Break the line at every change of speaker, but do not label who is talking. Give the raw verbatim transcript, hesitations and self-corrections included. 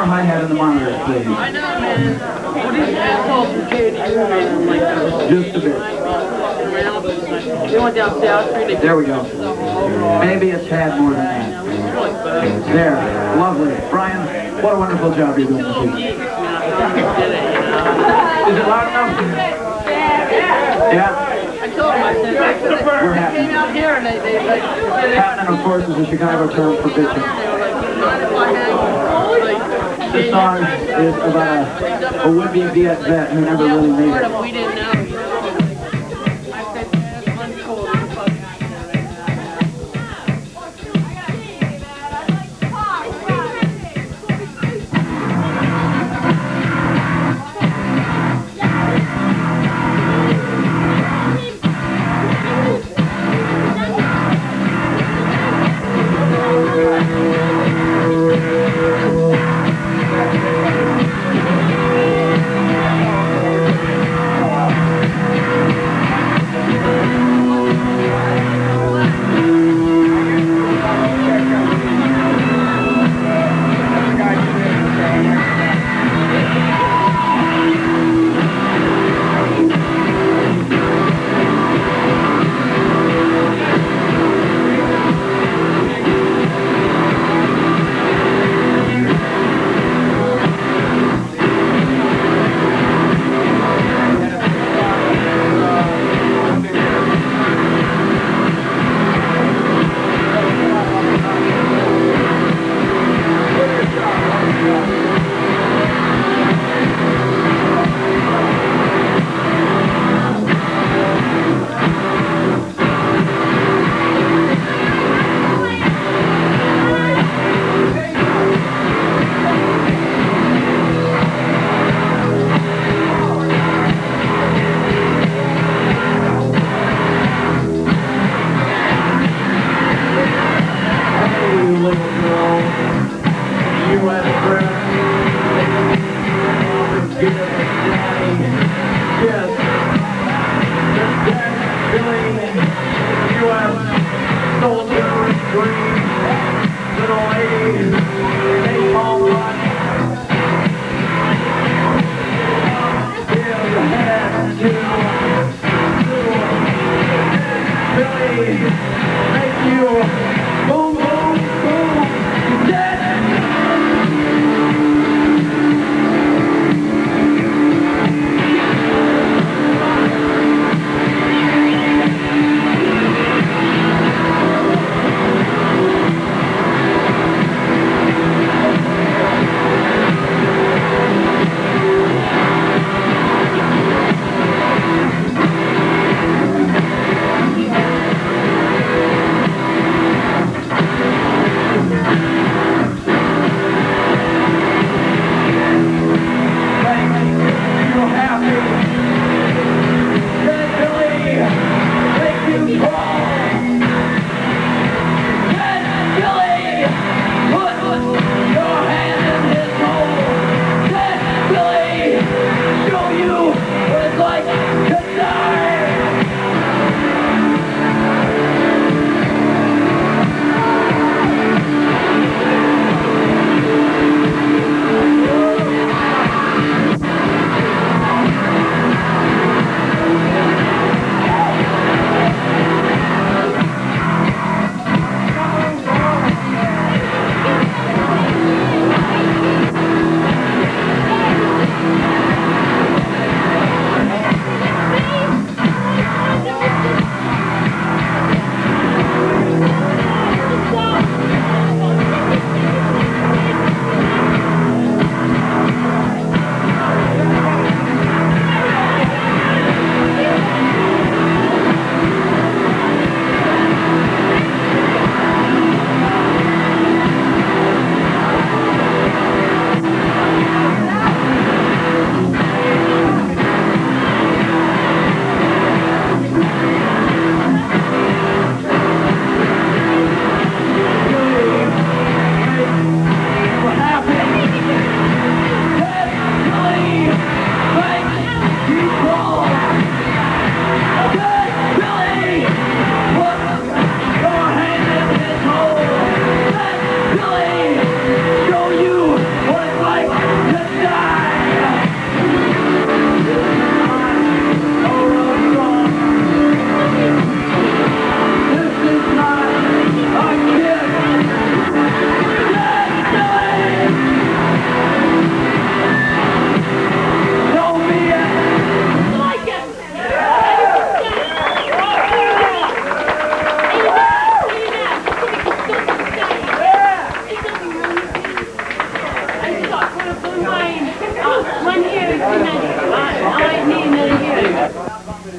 hi-hat in the monitor, please.
I know, man. Well, these assholes from J D U like that.
Just a bit.
They went down South Street.
There we go. Maybe a tad more than that. There. Lovely. Brian, what a wonderful job you're doing this evening. Is it loud enough? Yeah.
I told them, I said,
We're
they
happy.
came out here and they, they, like,
Happening, of course, is a Chicago term for bitching.
they were like, you mind if I had, like,
This song is about a, a would-be Viet vet who never really made it.
we didn't know. I said, that's cool.
Thank you. Boom.